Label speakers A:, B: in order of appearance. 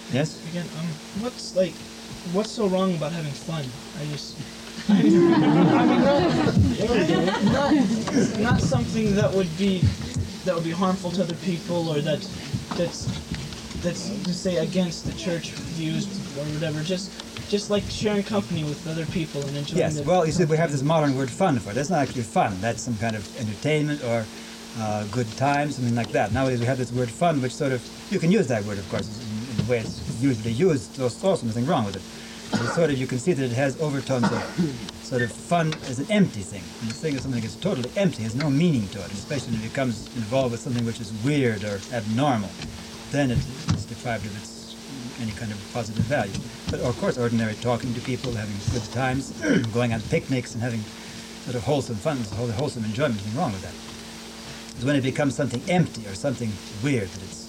A: Yes?
B: Again, what's so wrong about having fun? Not something that would be harmful to other people, or that's to say against the church views or whatever. Just like sharing company with other people and enjoying.
A: Yes. Well, you see, we have this modern word "fun" for it. That's not actually fun. That's some kind of entertainment or good time, something like that. Nowadays we have this word "fun," which sort of, you can use that word, of course, in the way it's usually used. There's also nothing wrong with it. But it's sort of, you can see that it has overtones of sort of fun as an empty thing. And the thing is something that's totally empty, has no meaning to it, especially when it becomes involved with something which is weird or abnormal. Then it's deprived of its any kind of positive value. But of course, ordinary talking to people, having good times, going on picnics and having sort of wholesome fun, wholesome enjoyment, nothing wrong with that. It's when it becomes something empty or something weird that it's